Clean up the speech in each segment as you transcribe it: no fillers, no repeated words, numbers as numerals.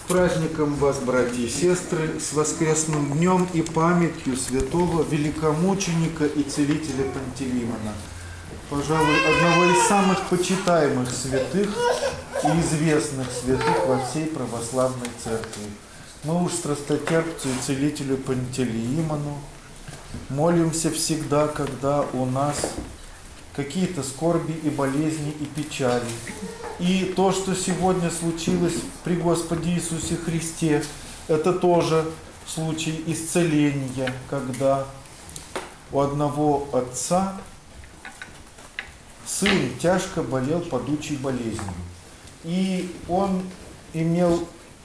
праздником вас, братья и сестры, с воскресным днем и памятью святого великомученика и целителя Пантелеймона, пожалуй, одного из самых почитаемых святых и известных святых во всей православной церкви. Мы уж страстотерпцу и целителю Пантелеймону молимся всегда, когда у нас какие-то скорби и болезни и печали. И то, что сегодня случилось при Господе Иисусе Христе, это тоже случай исцеления, когда у одного отца сын тяжко болел падучей болезнью. И он имел,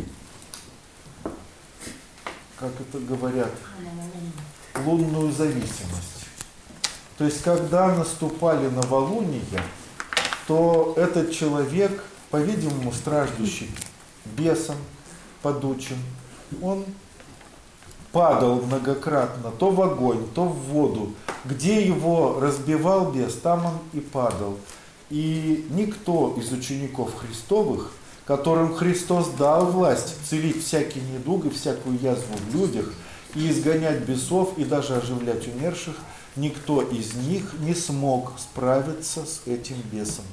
как это говорят, лунную зависимость. То есть, когда наступали новолуния, то этот человек, по-видимому, страждущий бесом падучим, он падал многократно то в огонь, то в воду. Где его разбивал бес, там он и падал. И никто из учеников Христовых, которым Христос дал власть целить всякий недуг и всякую язву в людях, и изгонять бесов, и даже оживлять умерших, никто из них не смог справиться с этим бесом.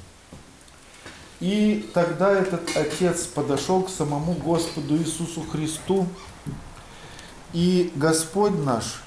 И тогда этот отец подошел к самому Господу Иисусу Христу, и Господь наш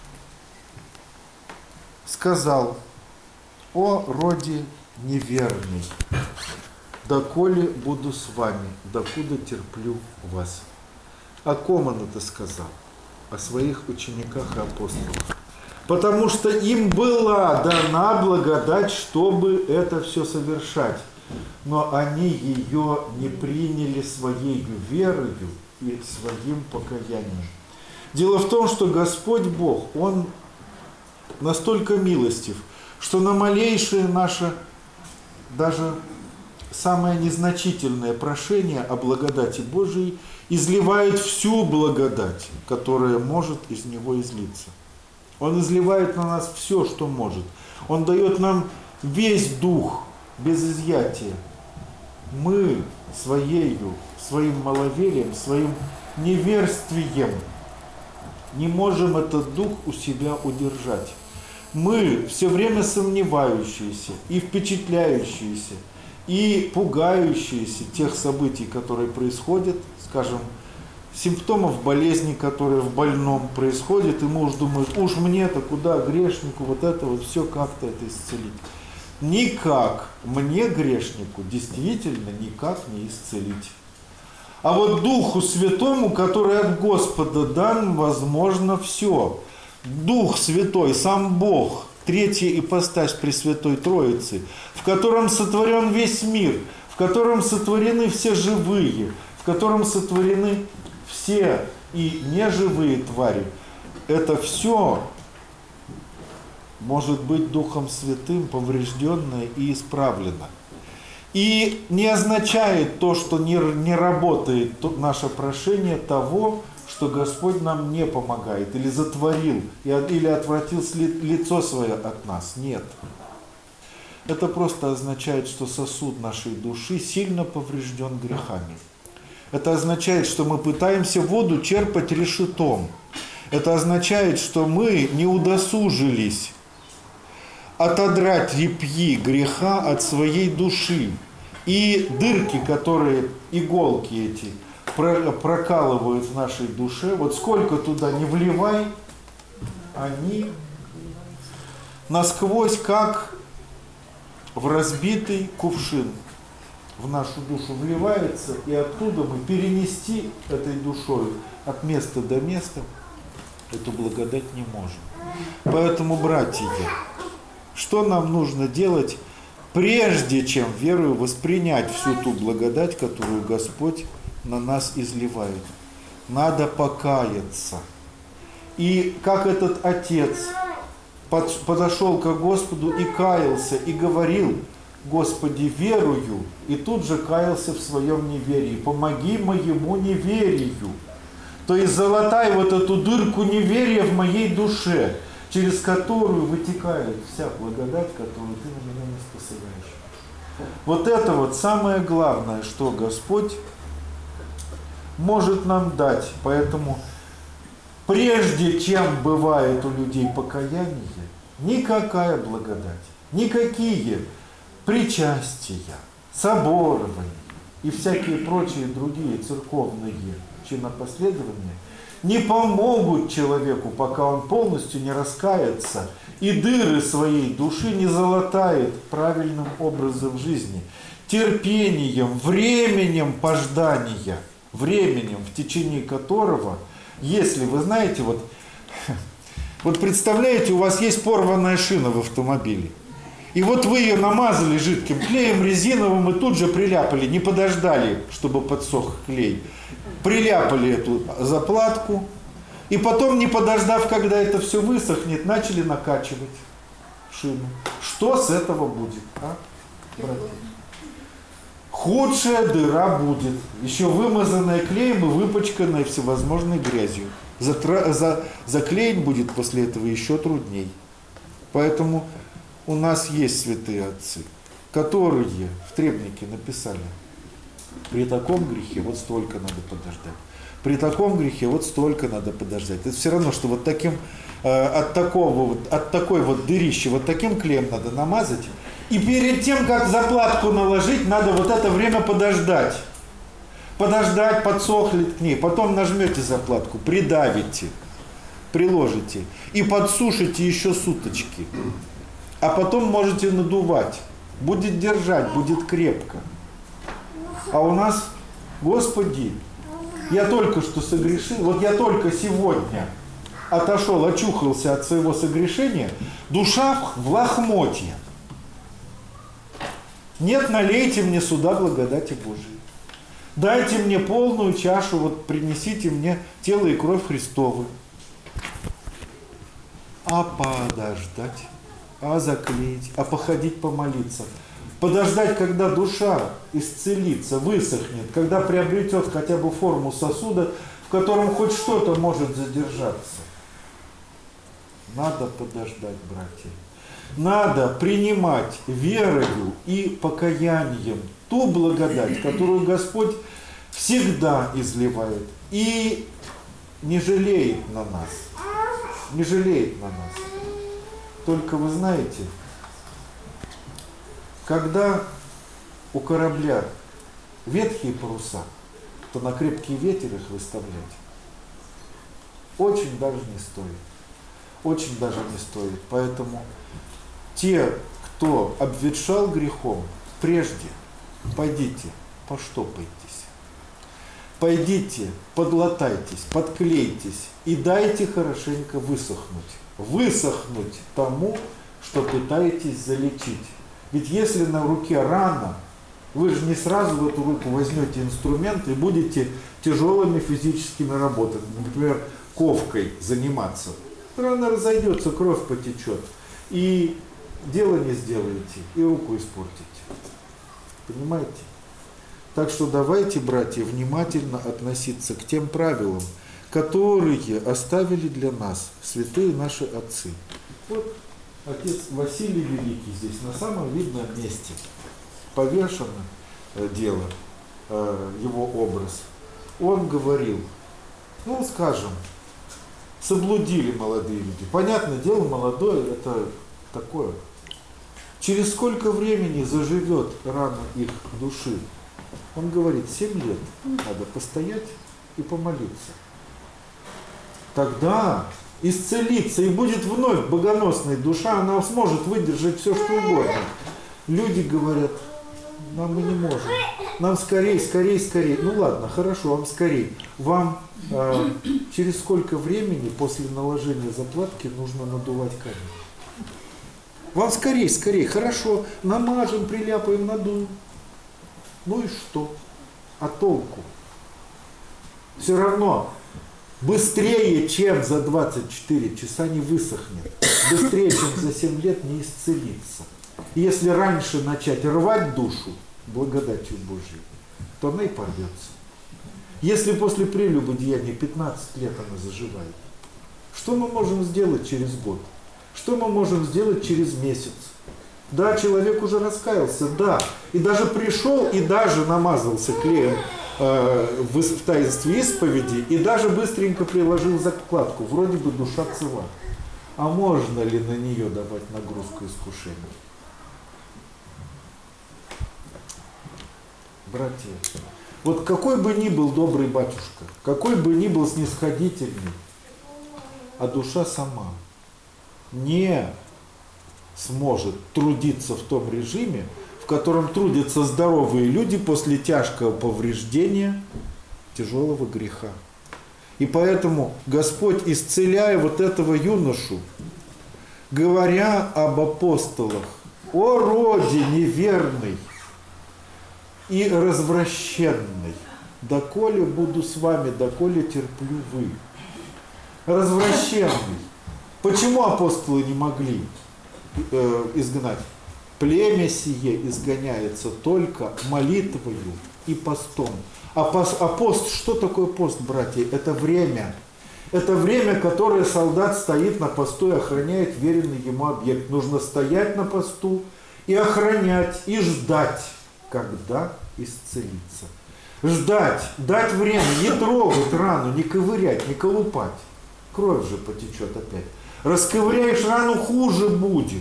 сказал: «О роде неверный, доколе буду с вами, докуда терплю вас». О ком он это сказал? О своих учениках и апостолах. Потому что им была дана благодать, чтобы это все совершать. Но они ее не приняли своей верою и своим покаянием. Дело в том, что Господь Бог, Он настолько милостив, что на малейшее наше, даже самое незначительное прошение о благодати Божией изливает всю благодать, которая может из Него излиться. Он изливает на нас все, что может. Он дает нам весь дух без изъятия. Мы своим маловерием, своим неверствием не можем этот дух у себя удержать. Мы все время сомневающиеся и впечатляющиеся, и пугающиеся тех событий, которые происходят, скажем, симптомов болезни, которые в больном происходят, и мы уж думаем, уж мне-то куда, грешнику, вот это вот все как-то это исцелить. Никак мне, грешнику, действительно никак не исцелить. А вот Духу Святому, который от Господа дан, возможно все. Дух Святой, сам Бог, третья ипостась Пресвятой Троицы, в котором сотворен весь мир, в котором сотворены все живые, в котором сотворены все и неживые твари, это все может быть Духом Святым поврежденное и исправлено. И не означает то, что не работает наше прошение, того, что Господь нам не помогает, или затворил, или отвратил лицо свое от нас. Нет. Это просто означает, что сосуд нашей души сильно поврежден грехами. Это означает, что мы пытаемся воду черпать решетом. Это означает, что мы не удосужились отодрать репьи греха от своей души. И дырки, которые, иголки эти, прокалывают в нашей душе, вот сколько туда не вливай, они насквозь, как в разбитый кувшин, в нашу душу вливается, и оттуда мы перенести этой душой от места до места эту благодать не можем. Поэтому, братья, что нам нужно делать, прежде чем верою воспринять всю ту благодать, которую Господь на нас изливает? Надо покаяться. И как этот отец подошел к Господу и каялся, и говорил: «Господи, верую», и тут же каялся в своем неверии. «Помоги моему неверию». То есть залатай вот эту дырку неверия в моей душе, через которую вытекает вся благодать, которую ты на меня не способаешь. Вот это вот самое главное, что Господь может нам дать. Поэтому прежде чем бывает у людей покаяние, никакая благодать, никакие причастия, соборования и всякие прочие другие церковные чинопоследования не помогут человеку, пока он полностью не раскается и дыры своей души не залатает правильным образом жизни, терпением, временем пождания, временем, в течение которого, если вы знаете, вот представляете, у вас есть порванная шина в автомобиле, и вот вы ее намазали жидким клеем резиновым и тут же приляпали, не подождали, чтобы подсох клей, приляпали эту заплатку, и потом, не подождав, когда это все высохнет, начали накачивать шину. Что с этого будет, братья? Худшая дыра будет, еще вымазанная клеем и выпачканная всевозможной грязью. Заклеить будет после этого еще трудней. Поэтому у нас есть святые отцы, которые в требнике написали: при таком грехе вот столько надо подождать, при таком грехе вот столько надо подождать. Это все равно, что вот таким, от такой вот дырищи вот таким клеем надо намазать, и перед тем, как заплатку наложить, надо вот это время подождать. Подождать, подсохнет к ней, потом нажмете заплатку, придавите, приложите и подсушите еще суточки. А потом можете надувать, будет держать, будет крепко. А у нас, Господи, я только что согрешил, вот я только сегодня отошел, очухался от своего согрешения, душа в лохмотье. Нет, налейте мне сюда благодати Божией. Дайте мне полную чашу, вот принесите мне тело и кровь Христовы. А подождать, а заклеить, а походить помолиться. Подождать, когда душа исцелится, высохнет, когда приобретет хотя бы форму сосуда, в котором хоть что-то может задержаться. Надо подождать, братья. Надо принимать верою и покаянием ту благодать, которую Господь всегда изливает и не жалеет на нас. Не жалеет на нас. Только вы знаете, когда у корабля ветхие паруса, то на крепкий ветер их выставлять очень даже не стоит. Очень даже не стоит. Поэтому те, кто обветшал грехом, прежде пойдите, поштопайтесь. Пойдите, подлатайтесь, подклейтесь и дайте хорошенько высохнуть. Высохнуть тому, что пытаетесь залечить. Ведь если на руке рана, вы же не сразу в эту руку возьмете инструмент и будете тяжелыми физическими работами, например, ковкой заниматься. Рана разойдется, кровь потечет. И дело не сделаете, и руку испортите. Понимаете? Так что давайте, братья, внимательно относиться к тем правилам, которые оставили для нас святые наши отцы. Вот отец Василий Великий здесь на самом видном месте повешено дело, его образ. Он говорил, ну скажем, соблудили молодые люди. Понятное дело, молодое это такое. Через сколько времени заживет рана их души? Он говорит, 7 лет надо постоять и помолиться. Тогда исцелится и будет вновь богоносная душа, она сможет выдержать все, что угодно. Люди говорят, нам мы не можем, нам скорее, скорее, скорее. Ну ладно, хорошо, вам скорее. Вам через сколько времени после наложения заплатки нужно надувать камень? Вам скорее, скорее, хорошо, намажем, приляпаем, надуем. Ну и что? А толку? Все равно быстрее, чем за 24 часа не высохнет, быстрее, чем за 7 лет не исцелится. Если раньше начать рвать душу благодатью Божией, то она и порвется. Если после прелюбодеяния 15 лет она заживает, что мы можем сделать через год? Что мы можем сделать через месяц? Да, человек уже раскаялся, да, и даже пришел, и даже намазался клеем в таинстве исповеди и даже быстренько приложил закладку. Вроде бы душа цела. А можно ли на нее давать нагрузку искушения? Братья, вот какой бы ни был добрый батюшка, какой бы ни был снисходительный, а душа сама не сможет трудиться в том режиме, в котором трудятся здоровые люди после тяжкого повреждения, тяжелого греха. И поэтому Господь, исцеляя вот этого юношу, говоря об апостолах, о роде неверный и развращенный, доколе буду с вами, доколе терплю вы. Развращенный. Почему апостолы не могли изгнать? Племя сие изгоняется только молитвою и постом. А пост, что такое пост, братья? Это время. Это время, которое солдат стоит на посту и охраняет веренный ему объект. Нужно стоять на посту и охранять, и ждать, когда исцелиться. Ждать, дать время, не трогать рану, не ковырять, не колупать. Кровь же потечет опять. Расковыряешь рану, хуже будет.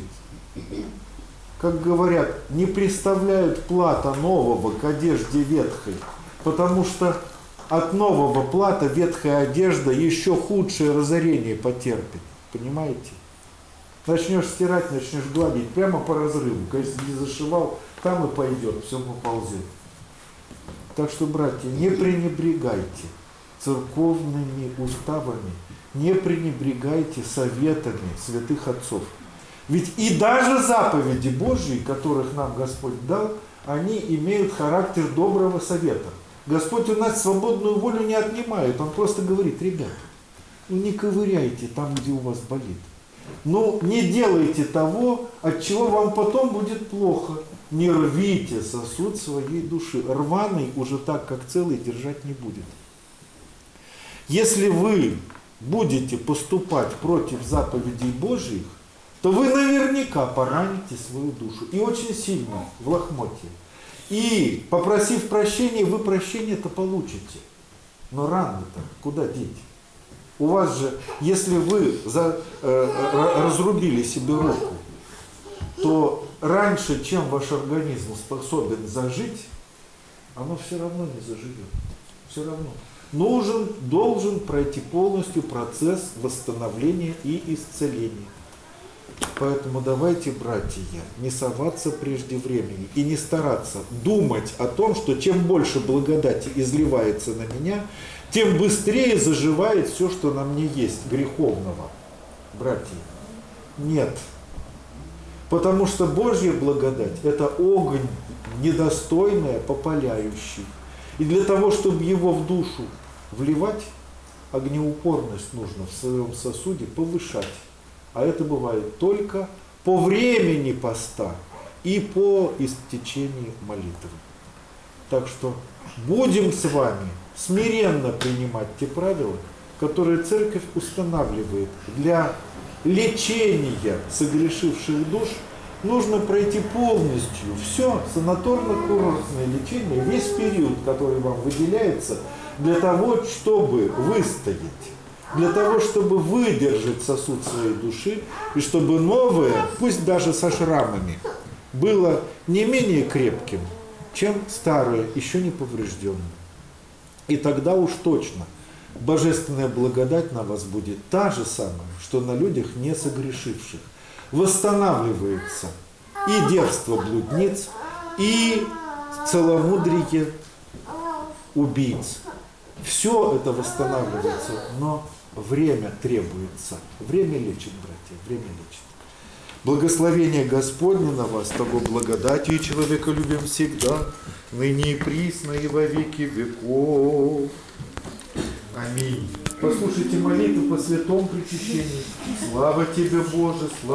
Как говорят, не представляют плата нового к одежде ветхой, потому что от нового плата ветхая одежда еще худшее разорение потерпит. Понимаете? Начнешь стирать, начнешь гладить прямо по разрыву. Если не зашивал, там и пойдет, все поползет. Так что, братья, не пренебрегайте церковными уставами, не пренебрегайте советами святых отцов. Ведь и даже заповеди Божьи, которых нам Господь дал, они имеют характер доброго совета. Господь у нас свободную волю не отнимает, Он просто говорит: ребята, ну не ковыряйте там, где у вас болит. Ну не делайте того, от чего вам потом будет плохо. Не рвите сосуд своей души. Рваный уже так, как целый, держать не будет. Если вы будете поступать против заповедей Божьих, то вы наверняка пораните свою душу. И очень сильно, в лохмотье. И, попросив прощения, вы прощение-то получите. Но рано-то куда деть? У вас же, если вы разрубили себе руку, то раньше, чем ваш организм способен зажить, оно все равно не заживет. Все равно. Должен пройти полностью процесс восстановления и исцеления. Поэтому давайте, братья, не соваться прежде времени и не стараться думать о том, что чем больше благодати изливается на меня, тем быстрее заживает все, что на мне есть греховного. Братья, нет. Потому что Божья благодать – это огонь недостойный, попаляющий. И для того, чтобы его в душу вливать, огнеупорность нужно в своем сосуде повышать. А это бывает только по времени поста и по истечении молитвы. Так что будем с вами смиренно принимать те правила, которые Церковь устанавливает. Для лечения согрешивших душ нужно пройти полностью все санаторно-курортное лечение, весь период, который вам выделяется, для того, чтобы выстоять. Для того, чтобы выдержать сосуд своей души, и чтобы новое, пусть даже со шрамами, было не менее крепким, чем старое, еще не поврежденное. И тогда уж точно божественная благодать на вас будет та же самая, что на людях не согрешивших. Восстанавливается и девство блудниц, и целомудрие убийц. Все это восстанавливается, но время требуется. Время лечит, братья, время лечит. Благословение Господне на вас, того благодатью и человеколюбием всегда, ныне и присно и во веки веков. Аминь. Послушайте молитву по святому причащению. Слава Тебе, Боже, слава